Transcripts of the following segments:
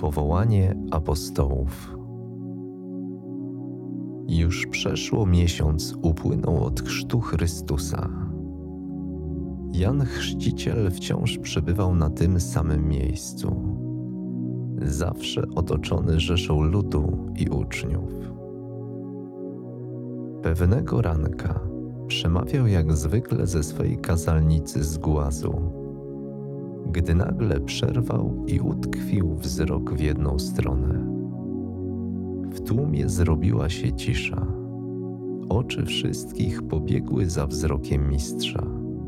Powołanie apostołów. Już przeszło miesiąc upłynął od chrztu Chrystusa. Jan Chrzciciel wciąż przebywał na tym samym miejscu, zawsze otoczony rzeszą ludu i uczniów. Pewnego ranka przemawiał jak zwykle ze swej kazalnicy z głazu, gdy nagle przerwał i utkwił wzrok w jedną stronę. W tłumie zrobiła się cisza. Oczy wszystkich pobiegły za wzrokiem mistrza.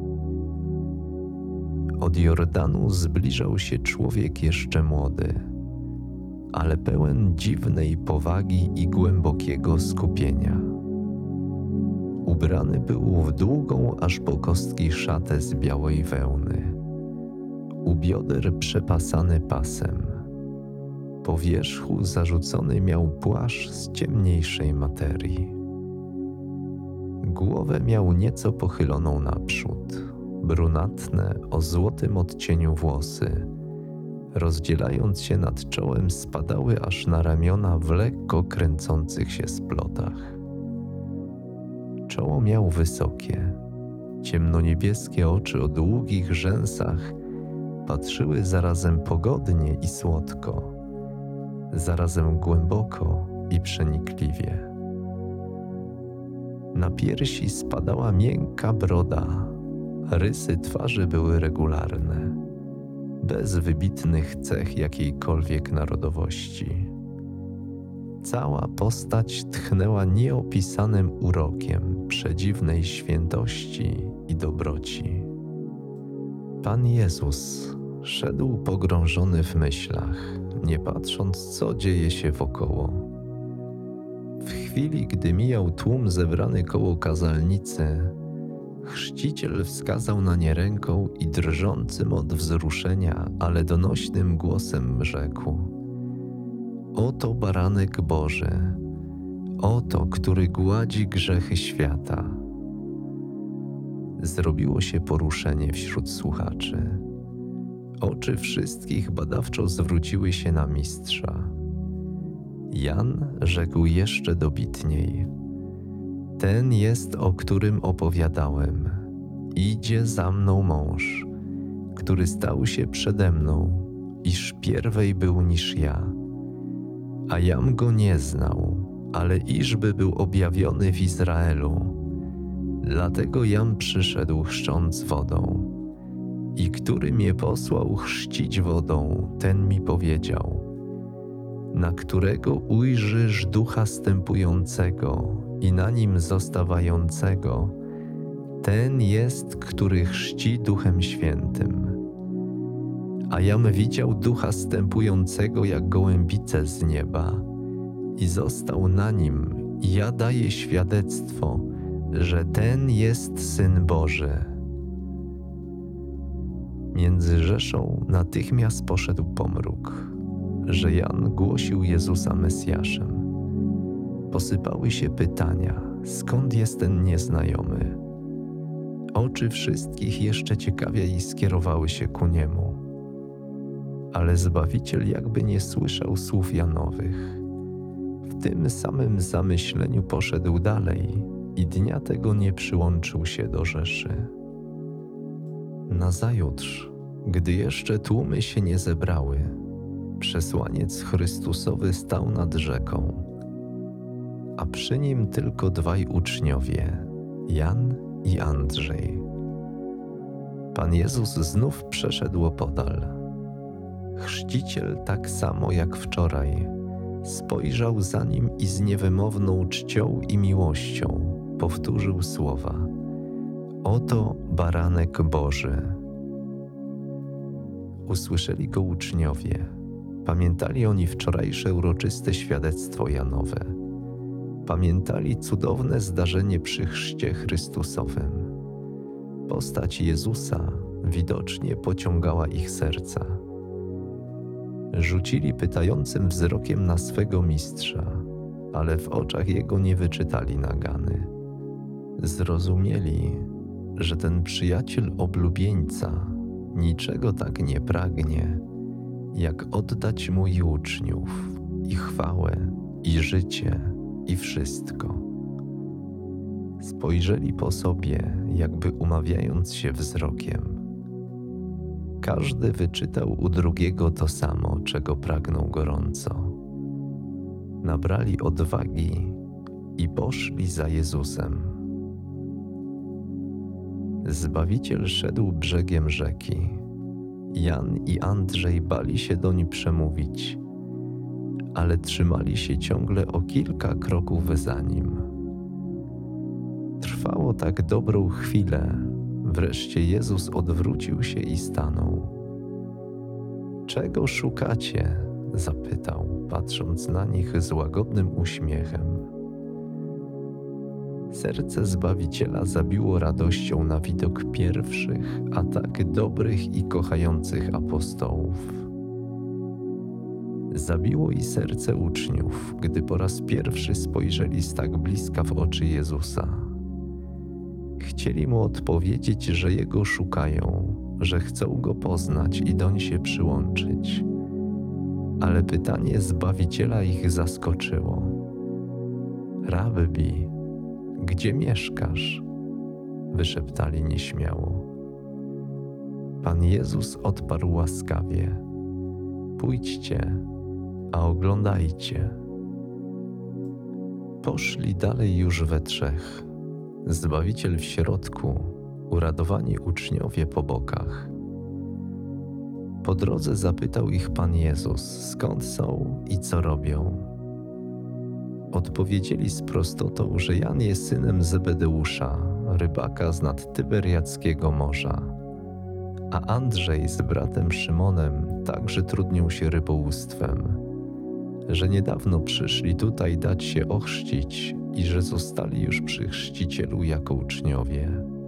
Od Jordanu zbliżał się człowiek jeszcze młody, ale pełen dziwnej powagi i głębokiego skupienia. Ubrany był w długą aż po kostki szatę z białej wełny, u bioder przepasany pasem. Po wierzchu zarzucony miał płaszcz z ciemniejszej materii. Głowę miał nieco pochyloną naprzód, brunatne o złotym odcieniu włosy, rozdzielając się nad czołem, spadały aż na ramiona w lekko kręcących się splotach. Czoło miał wysokie, ciemnoniebieskie oczy o długich rzęsach patrzyły zarazem pogodnie i słodko, zarazem głęboko i przenikliwie. Na piersi spadała miękka broda, rysy twarzy były regularne, bez wybitnych cech jakiejkolwiek narodowości. Cała postać tchnęła nieopisanym urokiem przedziwnej świętości i dobroci. Pan Jezus szedł pogrążony w myślach, nie patrząc, co dzieje się wokoło. W chwili, gdy mijał tłum zebrany koło kazalnicy, chrzciciel wskazał na nie ręką i drżącym od wzruszenia, ale donośnym głosem rzekł: Oto baranek Boży, oto, który gładzi grzechy świata. Zrobiło się poruszenie wśród słuchaczy. Oczy wszystkich badawczo zwróciły się na mistrza. Jan rzekł jeszcze dobitniej: Ten jest, o którym opowiadałem. Idzie za mną mąż, który stał się przede mną, iż pierwej był niż ja. A jam go nie znał, ale iżby był objawiony w Izraelu. Dlatego jam przyszedł chrzcząc wodą. I który mnie posłał chrzcić wodą, ten mi powiedział: na którego ujrzysz Ducha stępującego i na nim zostawającego, ten jest, który chrzci Duchem Świętym. A jam widział Ducha stępującego jak gołębicę z nieba i został na nim, i ja daję świadectwo, że ten jest Syn Boży. Między rzeszą natychmiast poszedł pomruk, że Jan głosił Jezusa Mesjaszem. Posypały się pytania, skąd jest ten nieznajomy. Oczy wszystkich jeszcze ciekawiej skierowały się ku niemu. Ale Zbawiciel jakby nie słyszał słów Janowych. W tym samym zamyśleniu poszedł dalej i dnia tego nie przyłączył się do rzeszy. Nazajutrz, gdy jeszcze tłumy się nie zebrały, przesłaniec Chrystusowy stał nad rzeką, a przy nim tylko dwaj uczniowie, Jan i Andrzej. Pan Jezus znów przeszedł opodal. Chrzciciel tak samo jak wczoraj spojrzał za nim i z niewymowną czcią i miłością powtórzył słowa: Oto baranek Boży. Usłyszeli go uczniowie. Pamiętali oni wczorajsze uroczyste świadectwo Janowe. Pamiętali cudowne zdarzenie przy chrzcie Chrystusowym. Postać Jezusa widocznie pociągała ich serca. Rzucili pytającym wzrokiem na swego mistrza, ale w oczach jego nie wyczytali nagany. Zrozumieli, że ten przyjaciel oblubieńca niczego tak nie pragnie, jak oddać mu i uczniów, i chwałę, i życie, i wszystko. Spojrzeli po sobie, jakby umawiając się wzrokiem. Każdy wyczytał u drugiego to samo, czego pragnął gorąco. Nabrali odwagi i poszli za Jezusem. Zbawiciel szedł brzegiem rzeki. Jan i Andrzej bali się doń przemówić, ale trzymali się ciągle o kilka kroków za nim. Trwało tak dobrą chwilę, wreszcie Jezus odwrócił się i stanął. „Czego szukacie?” zapytał, patrząc na nich z łagodnym uśmiechem. Serce Zbawiciela zabiło radością na widok pierwszych, a tak dobrych i kochających apostołów. Zabiło i serce uczniów, gdy po raz pierwszy spojrzeli z tak bliska w oczy Jezusa. Chcieli mu odpowiedzieć, że Jego szukają, że chcą Go poznać i doń się przyłączyć. Ale pytanie Zbawiciela ich zaskoczyło. „Rabbi, gdzie mieszkasz?” wyszeptali nieśmiało. Pan Jezus odparł łaskawie: „Pójdźcie, a oglądajcie”. Poszli dalej już we trzech. Zbawiciel w środku, uradowani uczniowie po bokach. Po drodze zapytał ich Pan Jezus, skąd są i co robią. Odpowiedzieli z prostotą, że Jan jest synem Zebedeusza, rybaka z nad Tyberiackiego morza, a Andrzej z bratem Szymonem także trudnią się rybołówstwem, że niedawno przyszli tutaj dać się ochrzcić i że zostali już przy chrzcicielu jako uczniowie.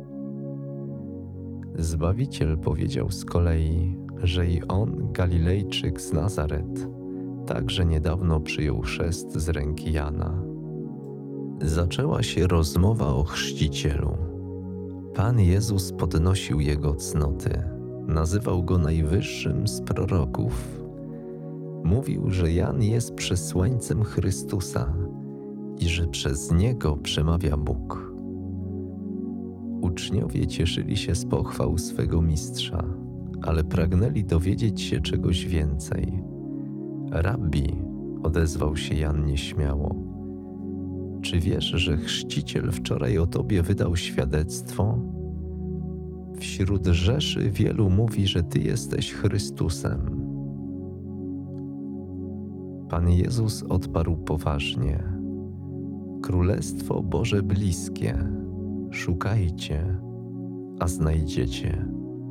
Zbawiciel powiedział z kolei, że i on, Galilejczyk z Nazaret, także niedawno przyjął chrzest z ręki Jana. Zaczęła się rozmowa o chrzcicielu. Pan Jezus podnosił jego cnoty, nazywał go najwyższym z proroków. Mówił, że Jan jest przesłańcem Chrystusa i że przez niego przemawia Bóg. Uczniowie cieszyli się z pochwał swego mistrza, ale pragnęli dowiedzieć się czegoś więcej. „Rabbi”, odezwał się Jan nieśmiało, „czy wiesz, że chrzciciel wczoraj o tobie wydał świadectwo? Wśród rzeszy wielu mówi, że ty jesteś Chrystusem”. Pan Jezus odparł poważnie: „Królestwo Boże bliskie, szukajcie, a znajdziecie”.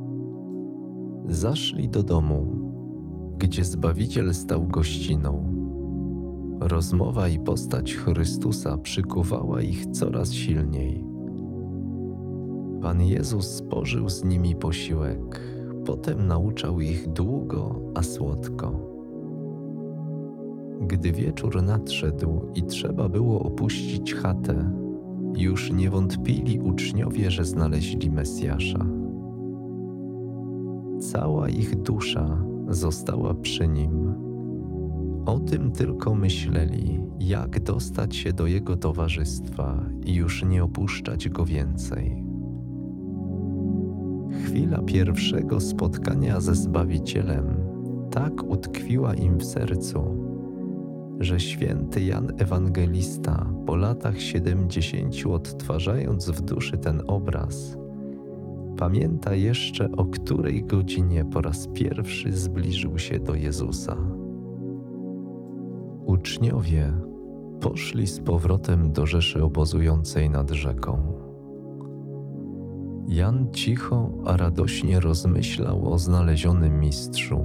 Zaszli do domu, gdzie Zbawiciel stał gościną. Rozmowa i postać Chrystusa przykuwała ich coraz silniej. Pan Jezus spożył z nimi posiłek, potem nauczał ich długo, a słodko. Gdy wieczór nadszedł i trzeba było opuścić chatę, już nie wątpili uczniowie, że znaleźli Mesjasza. Cała ich dusza została przy Nim. O tym tylko myśleli, jak dostać się do Jego towarzystwa i już nie opuszczać Go więcej. Chwila pierwszego spotkania ze Zbawicielem tak utkwiła im w sercu, że święty Jan Ewangelista po latach 70 odtwarzając w duszy ten obraz, pamięta jeszcze, o której godzinie po raz pierwszy zbliżył się do Jezusa. Uczniowie poszli z powrotem do rzeszy obozującej nad rzeką. Jan cicho, a radośnie rozmyślał o znalezionym mistrzu.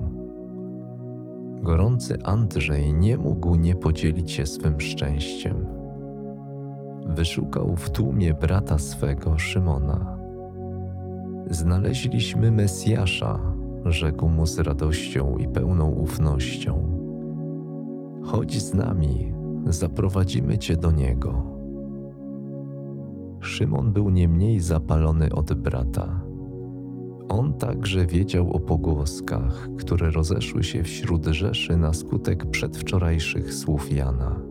Gorący Andrzej nie mógł nie podzielić się swym szczęściem. Wyszukał w tłumie brata swego, Szymona. „Znaleźliśmy Mesjasza”, rzekł mu z radością i pełną ufnością. „Chodź z nami, zaprowadzimy cię do Niego”. Szymon był nie mniej zapalony od brata. On także wiedział o pogłoskach, które rozeszły się wśród rzeszy na skutek przedwczorajszych słów Jana.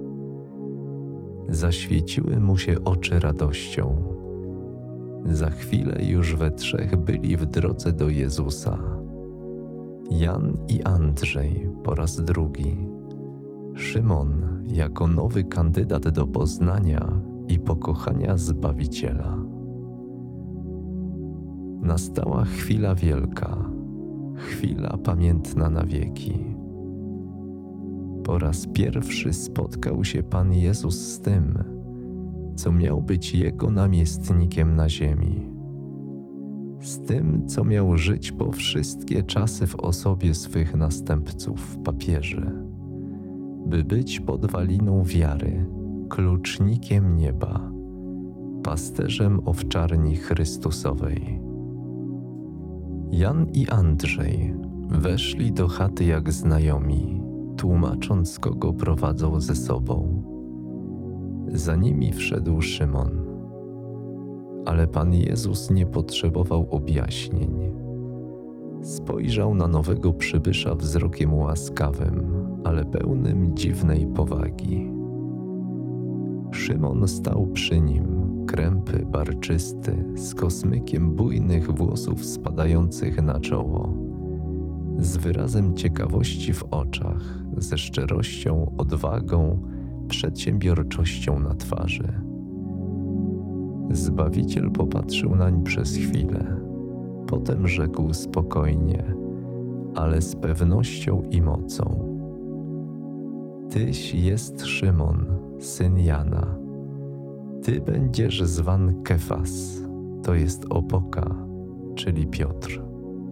Zaświeciły mu się oczy radością. Za chwilę już we trzech byli w drodze do Jezusa. Jan i Andrzej po raz drugi. Szymon jako nowy kandydat do poznania i pokochania Zbawiciela. Nastała chwila wielka, chwila pamiętna na wieki. Po raz pierwszy spotkał się Pan Jezus z tym, co miał być Jego namiestnikiem na ziemi. Z tym, co miał żyć po wszystkie czasy w osobie swych następców, papieży, by być podwaliną wiary, klucznikiem nieba, pasterzem owczarni Chrystusowej. Jan i Andrzej weszli do chaty jak znajomi, tłumacząc, kogo prowadzą ze sobą. Za nimi wszedł Szymon. Ale Pan Jezus nie potrzebował objaśnień. Spojrzał na nowego przybysza wzrokiem łaskawym, ale pełnym dziwnej powagi. Szymon stał przy nim, krępy, barczysty, z kosmykiem bujnych włosów spadających na czoło, z wyrazem ciekawości w oczach, ze szczerością, odwagą, przedsiębiorczością na twarzy. Zbawiciel popatrzył nań przez chwilę, potem rzekł spokojnie, ale z pewnością i mocą: Tyś jest Szymon, syn Jana. Ty będziesz zwan Kefas, to jest opoka, czyli Piotr.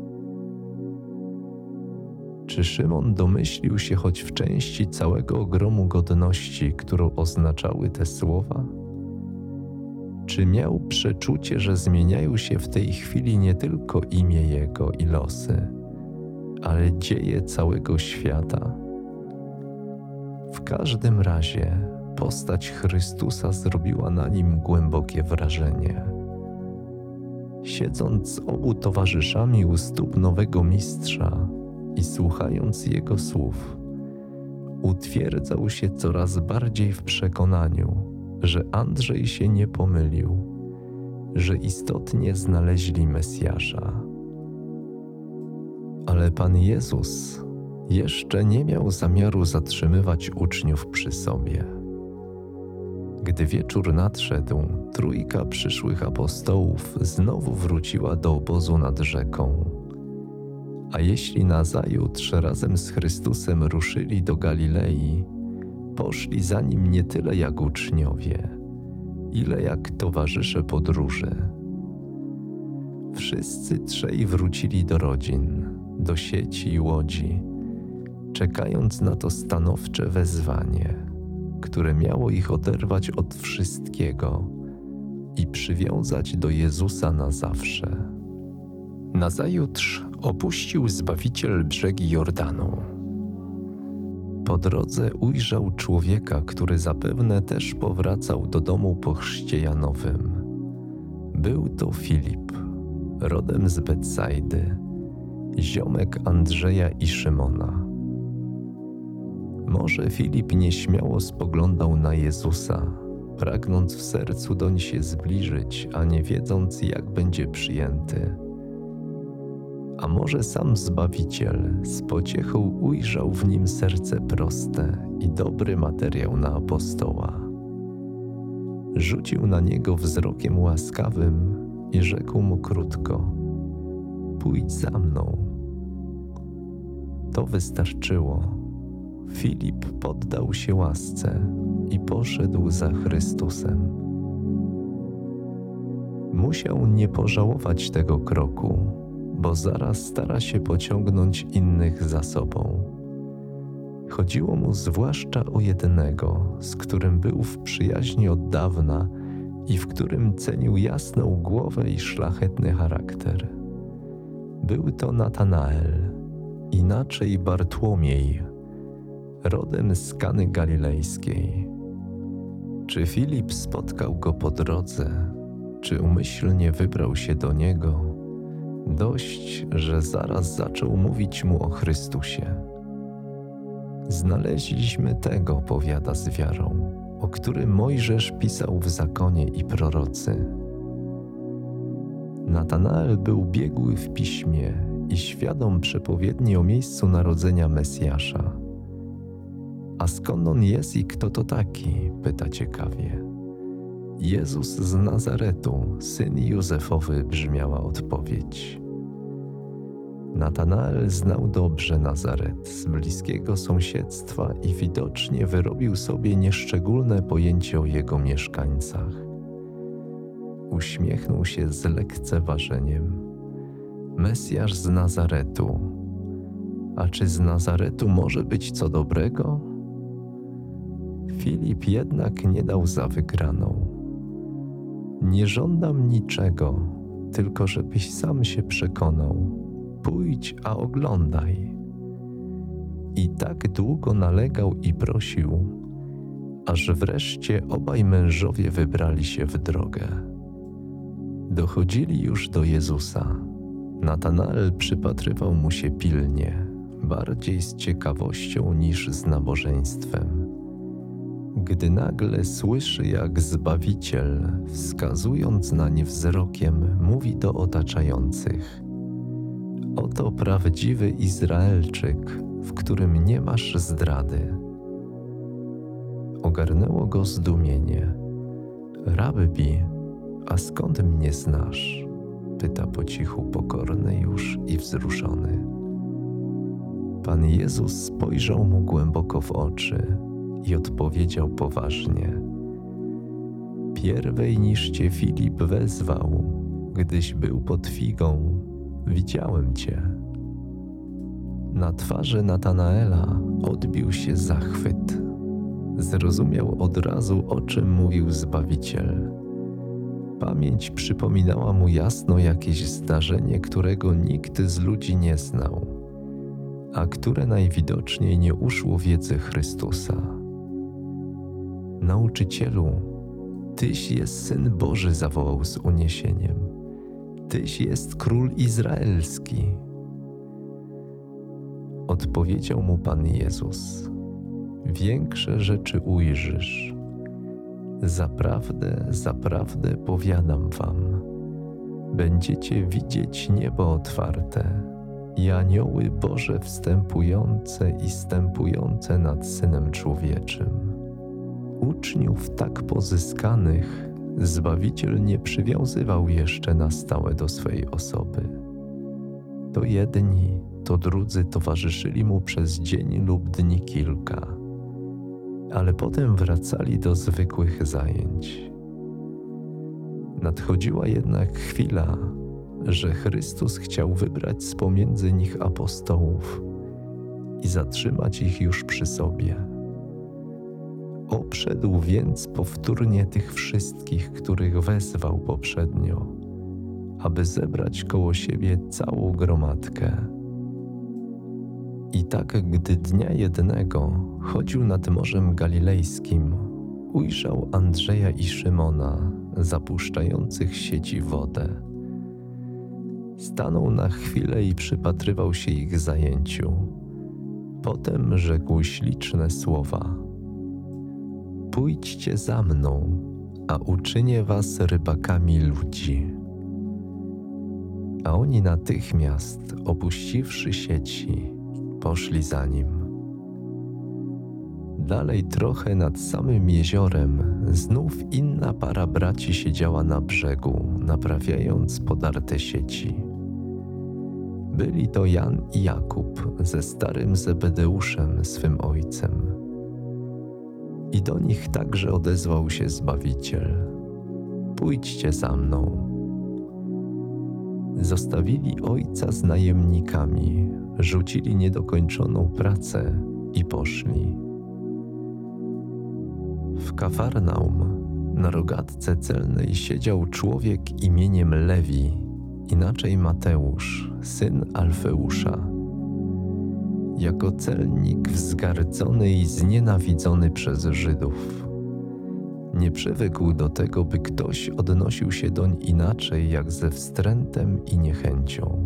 Czy Szymon domyślił się choć w części całego ogromu godności, którą oznaczały te słowa? Czy miał przeczucie, że zmieniają się w tej chwili nie tylko imię jego i losy, ale dzieje całego świata? W każdym razie postać Chrystusa zrobiła na nim głębokie wrażenie. Siedząc z obu towarzyszami u stóp nowego mistrza i słuchając jego słów, utwierdzał się coraz bardziej w przekonaniu, że Andrzej się nie pomylił, że istotnie znaleźli Mesjasza. Ale Pan Jezus jeszcze nie miał zamiaru zatrzymywać uczniów przy sobie. Gdy wieczór nadszedł, trójka przyszłych apostołów znowu wróciła do obozu nad rzeką. A jeśli nazajutrz razem z Chrystusem ruszyli do Galilei, poszli za Nim nie tyle jak uczniowie, ile jak towarzysze podróży. Wszyscy trzej wrócili do rodzin, do sieci i łodzi, czekając na to stanowcze wezwanie, które miało ich oderwać od wszystkiego i przywiązać do Jezusa na zawsze. Nazajutrz opuścił Zbawiciel brzegi Jordanu. Po drodze ujrzał człowieka, który zapewne też powracał do domu po chrzcie Janowym. Był to Filip, rodem z Betsajdy, ziomek Andrzeja i Szymona. Może Filip nieśmiało spoglądał na Jezusa, pragnąc w sercu doń się zbliżyć, a nie wiedząc, jak będzie przyjęty. A może sam Zbawiciel z pociechą ujrzał w nim serce proste i dobry materiał na apostoła. Rzucił na niego wzrokiem łaskawym i rzekł mu krótko: pójdź za mną. To wystarczyło. Filip poddał się łasce i poszedł za Chrystusem. Musiał nie pożałować tego kroku, bo zaraz stara się pociągnąć innych za sobą. Chodziło mu zwłaszcza o jednego, z którym był w przyjaźni od dawna i w którym cenił jasną głowę i szlachetny charakter. Był to Natanael, inaczej Bartłomiej, rodem z Kany Galilejskiej. Czy Filip spotkał go po drodze, czy umyślnie wybrał się do niego, Dość, że zaraz zaczął mówić mu o Chrystusie. Znaleźliśmy tego, powiada z wiarą, o którym Mojżesz pisał w zakonie i prorocy. Natanael był biegły w piśmie i świadom przepowiedni o miejscu narodzenia Mesjasza. A skąd on jest i kto to taki? Pyta ciekawie. Jezus z Nazaretu, syn Józefowy, brzmiała odpowiedź. Natanael znał dobrze Nazaret z bliskiego sąsiedztwa i widocznie wyrobił sobie nieszczególne pojęcie o jego mieszkańcach. Uśmiechnął się z lekceważeniem. Mesjasz z Nazaretu. A czy z Nazaretu może być co dobrego? Filip jednak nie dał za wygraną. Nie żądam niczego, tylko żebyś sam się przekonał. Pójdź, a oglądaj. I tak długo nalegał i prosił, aż wreszcie obaj mężowie wybrali się w drogę. Dochodzili już do Jezusa. Natanael przypatrywał mu się pilnie, bardziej z ciekawością niż z nabożeństwem. Gdy nagle słyszy, jak Zbawiciel, wskazując nań wzrokiem, mówi do otaczających: oto prawdziwy Izraelczyk, w którym nie masz zdrady. Ogarnęło go zdumienie. Rabbi, a skąd mnie znasz? Pyta po cichu, pokorny już i wzruszony. Pan Jezus spojrzał mu głęboko w oczy i odpowiedział poważnie: pierwej niż cię Filip wezwał, gdyś był pod figą, widziałem cię. Na twarzy Natanaela odbił się zachwyt. Zrozumiał od razu, o czym mówił Zbawiciel. Pamięć przypominała mu jasno jakieś zdarzenie, którego nikt z ludzi nie znał, a które najwidoczniej nie uszło wiedzy Chrystusa. Nauczycielu, Tyś jest Syn Boży, zawołał z uniesieniem. Tyś jest Król Izraelski. Odpowiedział mu Pan Jezus: większe rzeczy ujrzysz. Zaprawdę, zaprawdę powiadam wam, będziecie widzieć niebo otwarte i anioły Boże wstępujące i stępujące nad Synem Człowieczym. Uczniów tak pozyskanych Zbawiciel nie przywiązywał jeszcze na stałe do swej osoby. To jedni, to drudzy towarzyszyli mu przez dzień lub dni kilka, ale potem wracali do zwykłych zajęć. Nadchodziła jednak chwila, że Chrystus chciał wybrać z pomiędzy nich apostołów i zatrzymać ich już przy sobie. Obszedł więc powtórnie tych wszystkich, których wezwał poprzednio, aby zebrać koło siebie całą gromadkę. I tak, gdy dnia jednego chodził nad Morzem Galilejskim, ujrzał Andrzeja i Szymona zapuszczających sieci w wodę. Stanął na chwilę i przypatrywał się ich zajęciu. Potem rzekł śliczne słowa: pójdźcie za mną, a uczynię was rybakami ludzi. A oni natychmiast, opuściwszy sieci, poszli za nim. Dalej trochę nad samym jeziorem znów inna para braci siedziała na brzegu, naprawiając podarte sieci. Byli to Jan i Jakub ze starym Zebedeuszem, swym ojcem. I do nich także odezwał się Zbawiciel: pójdźcie za mną. Zostawili ojca z najemnikami, rzucili niedokończoną pracę i poszli. W Kafarnaum na rogatce celnej siedział człowiek imieniem Lewi, inaczej Mateusz, syn Alfeusza. Jako celnik wzgardzony i znienawidzony przez Żydów. Nie przywykł do tego, by ktoś odnosił się doń inaczej jak ze wstrętem i niechęcią.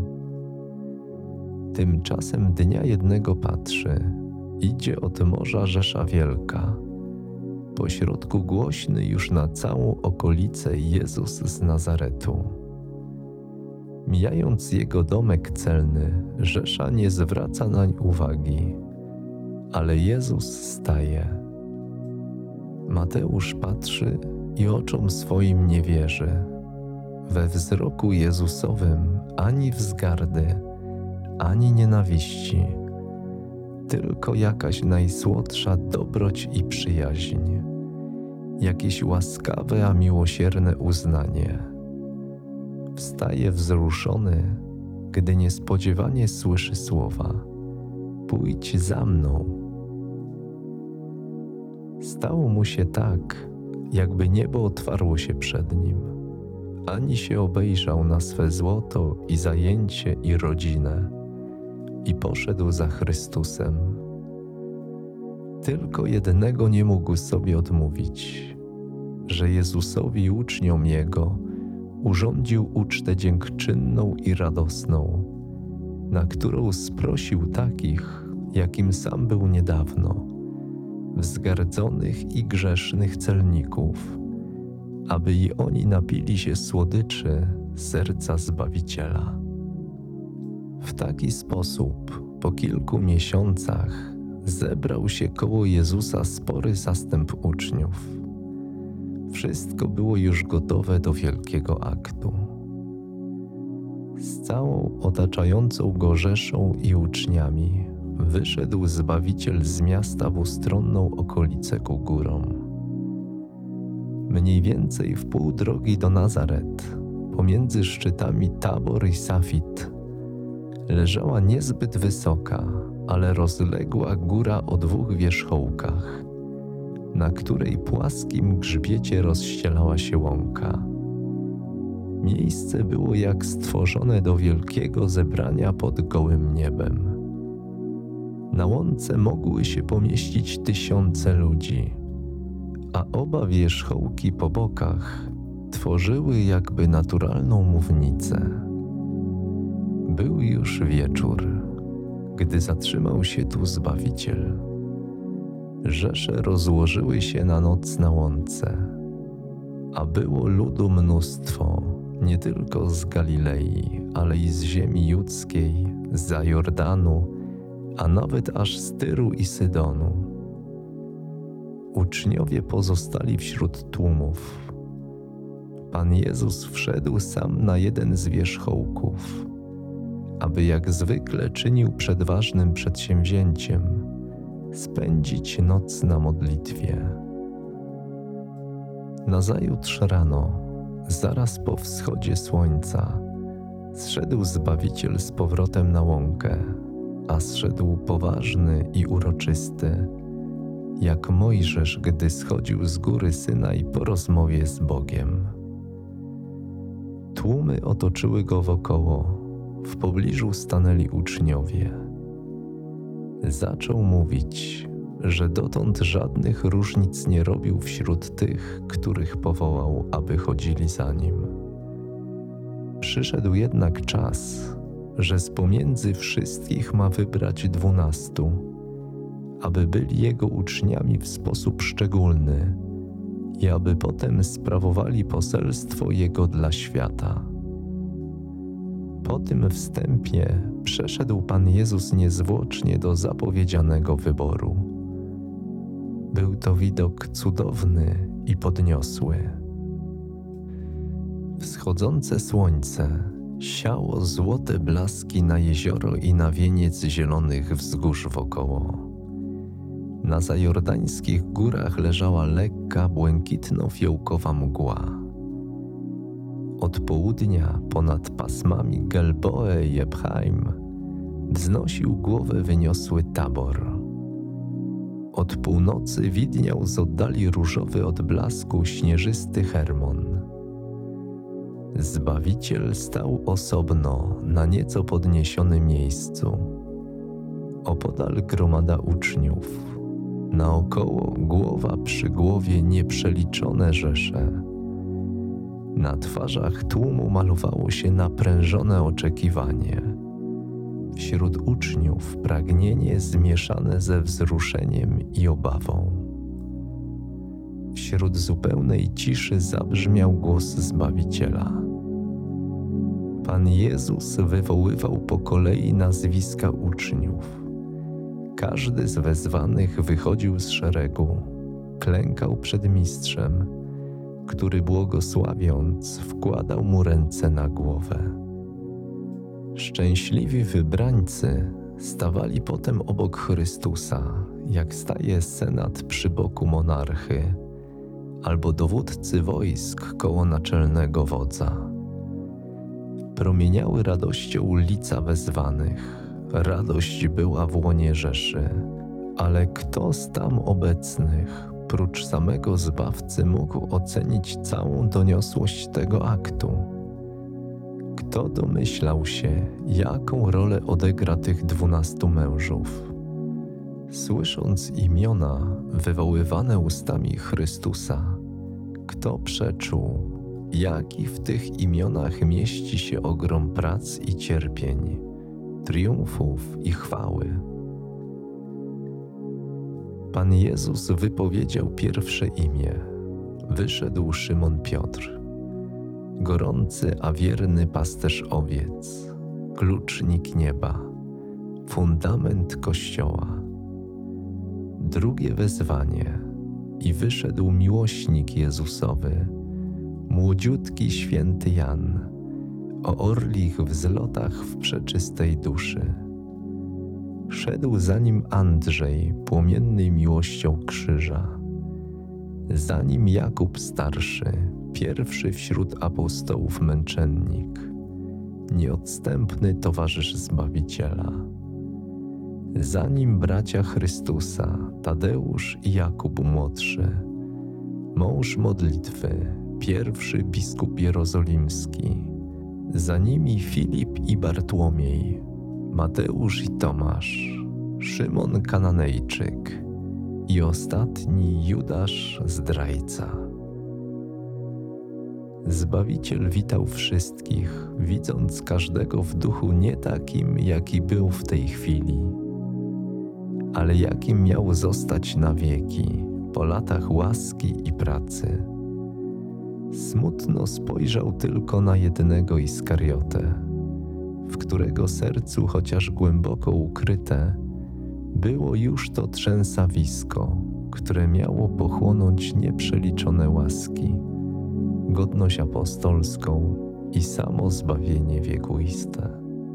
Tymczasem dnia jednego patrzy, idzie od morza rzesza wielka. Pośrodku głośny już na całą okolicę Jezus z Nazaretu. Mijając jego domek celny, rzesza nie zwraca nań uwagi, ale Jezus staje. Mateusz patrzy i oczom swoim nie wierzy. We wzroku Jezusowym ani wzgardy, ani nienawiści, tylko jakaś najsłodsza dobroć i przyjaźń, jakieś łaskawe a miłosierne uznanie. Wstaje wzruszony, gdy niespodziewanie słyszy słowa: „Pójdź za mną”. Stało mu się tak, jakby niebo otwarło się przed nim. Ani się obejrzał na swe złoto i zajęcie i rodzinę i poszedł za Chrystusem. Tylko jednego nie mógł sobie odmówić, że Jezusowi uczniom Jego urządził ucztę dziękczynną i radosną, na którą sprosił takich, jakim sam był niedawno, wzgardzonych i grzesznych celników, aby i oni napili się słodyczy serca Zbawiciela. W taki sposób po kilku miesiącach zebrał się koło Jezusa spory zastęp uczniów. Wszystko było już gotowe do wielkiego aktu. Z całą otaczającą go rzeszą i uczniami wyszedł Zbawiciel z miasta w ustronną okolicę ku górom. Mniej więcej w pół drogi do Nazaret, pomiędzy szczytami Tabor i Safit, leżała niezbyt wysoka, ale rozległa góra o 2 wierzchołkach, na której płaskim grzbiecie rozścielała się łąka. Miejsce było jak stworzone do wielkiego zebrania pod gołym niebem. Na łące mogły się pomieścić 1000 ludzi, a oba wierzchołki po bokach tworzyły jakby naturalną mównicę. Był już wieczór, gdy zatrzymał się tu Zbawiciel. Rzesze rozłożyły się na noc na łące, a było ludu mnóstwo, nie tylko z Galilei, ale i z ziemi judzkiej, zza Jordanu, a nawet aż z Tyru i Sydonu. Uczniowie pozostali wśród tłumów. Pan Jezus wszedł sam na jeden z wierzchołków, aby jak zwykle czynił przed ważnym przedsięwzięciem spędzić noc na modlitwie. Nazajutrz rano, zaraz po wschodzie słońca, zszedł Zbawiciel z powrotem na łąkę, a zszedł poważny i uroczysty, jak Mojżesz, gdy schodził z góry Synaj po rozmowie z Bogiem. Tłumy otoczyły go wokoło, w pobliżu stanęli uczniowie. Zaczął mówić, że dotąd żadnych różnic nie robił wśród tych, których powołał, aby chodzili za nim. Przyszedł jednak czas, że z pomiędzy wszystkich ma wybrać 12, aby byli jego uczniami w sposób szczególny i aby potem sprawowali poselstwo jego dla świata. Po tym wstępie przeszedł Pan Jezus niezwłocznie do zapowiedzianego wyboru. Był to widok cudowny i podniosły. Wschodzące słońce siało złote blaski na jezioro i na wieniec zielonych wzgórz wokoło. Na zajordańskich górach leżała lekka, błękitno-fiołkowa mgła. Od południa ponad pasmami Gelboe i Ebhaim wznosił głowę wyniosły Tabor. Od północy widniał z oddali różowy od blasku śnieżysty Hermon. Zbawiciel stał osobno na nieco podniesionym miejscu. Opodal gromada uczniów, Naokoło głowa przy głowie nieprzeliczone rzesze. Na twarzach tłumu malowało się naprężone oczekiwanie. Wśród uczniów pragnienie zmieszane ze wzruszeniem i obawą. Wśród zupełnej ciszy zabrzmiał głos Zbawiciela. Pan Jezus wywoływał po kolei nazwiska uczniów. Każdy z wezwanych wychodził z szeregu, klękał przed mistrzem, który błogosławiąc wkładał mu ręce na głowę. Szczęśliwi wybrańcy stawali potem obok Chrystusa, jak staje senat przy boku monarchy, albo dowódcy wojsk koło naczelnego wodza. Promieniały radością lica wezwanych, radość była w łonie rzeszy, ale kto z tam obecnych, prócz samego Zbawcy, mógł ocenić całą doniosłość tego aktu? Kto domyślał się, jaką rolę odegra tych 12 mężów? Słysząc imiona wywoływane ustami Chrystusa, kto przeczuł, jaki w tych imionach mieści się ogrom prac i cierpień, triumfów i chwały? Pan Jezus wypowiedział pierwsze imię. Wyszedł Szymon Piotr, gorący, a wierny pasterz owiec, klucznik nieba, fundament Kościoła. Drugie wezwanie: i wyszedł miłośnik Jezusowy, młodziutki święty Jan, o orlich wzlotach w przeczystej duszy. Szedł za nim Andrzej, płomienny miłością krzyża. Za nim Jakub starszy, pierwszy wśród apostołów męczennik, nieodstępny towarzysz Zbawiciela. Za nim bracia Chrystusa, Tadeusz i Jakub młodszy, mąż modlitwy, pierwszy biskup jerozolimski. Za nimi Filip i Bartłomiej, Mateusz i Tomasz, Szymon Kananejczyk i ostatni Judasz zdrajca. Zbawiciel witał wszystkich, widząc każdego w duchu nie takim, jaki był w tej chwili, ale jakim miał zostać na wieki, po latach łaski i pracy. Smutno spojrzał tylko na jednego Iskariotę, w którego sercu, chociaż głęboko ukryte, było już to trzęsawisko, które miało pochłonąć nieprzeliczone łaski, godność apostolską i samo zbawienie wiekuiste.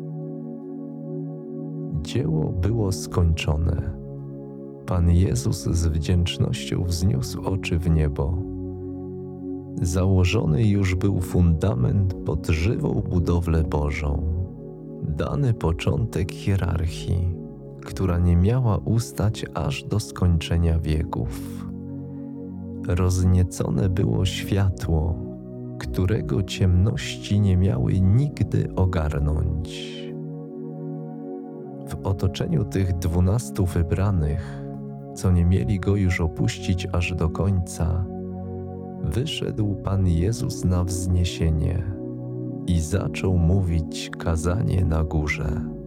Dzieło było skończone. Pan Jezus z wdzięcznością wzniósł oczy w niebo. Założony już był fundament pod żywą budowlę Bożą, dany początek hierarchii, która nie miała ustać aż do skończenia wieków. Rozniecone było światło, którego ciemności nie miały nigdy ogarnąć. W otoczeniu tych 12 wybranych, co nie mieli go już opuścić aż do końca, wyszedł Pan Jezus na wzniesienie i zaczął mówić kazanie na górze.